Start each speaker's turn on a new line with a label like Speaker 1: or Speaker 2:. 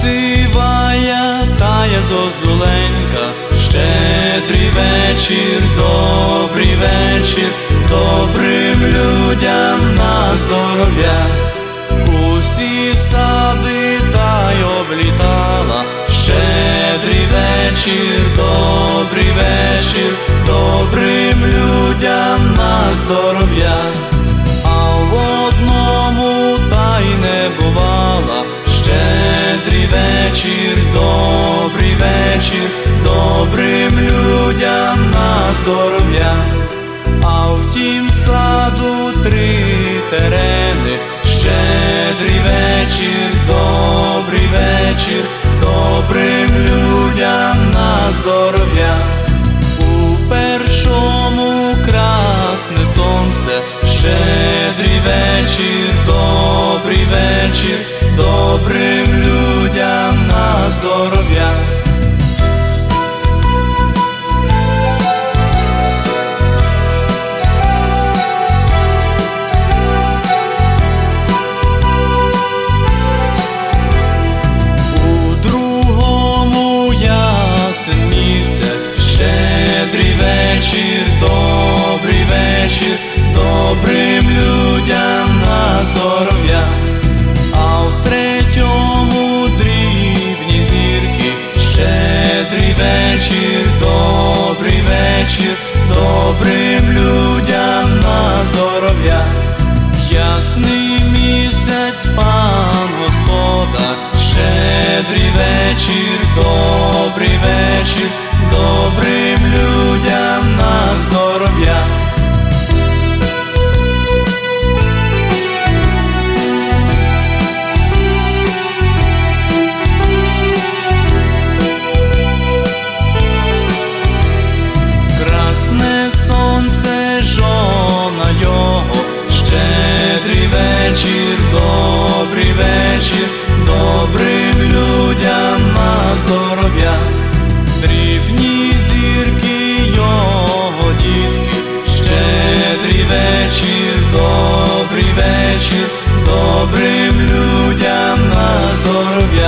Speaker 1: сивая, тая зозуленька, щедрий вечір, добрий вечір, добрим людям на здоров'я. Усі сади та й облітала, щедрий вечір, добрий вечір, добрим людям на здоров'я. А в одному та й не бувала, щедрий вечір, добрий вечір, добрим людям на здоров'я. А в тім саду 3 терени, щедрий вечір, добрий вечір, добрим людям на здоров'я. У першому красне сонце, щедрий вечір, добрий вечір, добрим людям на здоров'я. Місяць, щедрий вечір, добрий вечір, добрим людям на здоров'я. А в 3-му дрібні зірки, щедрий вечір, добрий вечір, добрим людям на здоров'я. Ясний місяць, пан Господар, щедрий вечір, добрий вечір, добрим людям на здоров'я. Красне сонце, жона його, щедрий вечір, добрий вечір, добрим людям на здоров'я. Дрібні зірки його дітки, щедрий вечір, добрий вечір, добрим людям на здоров'я.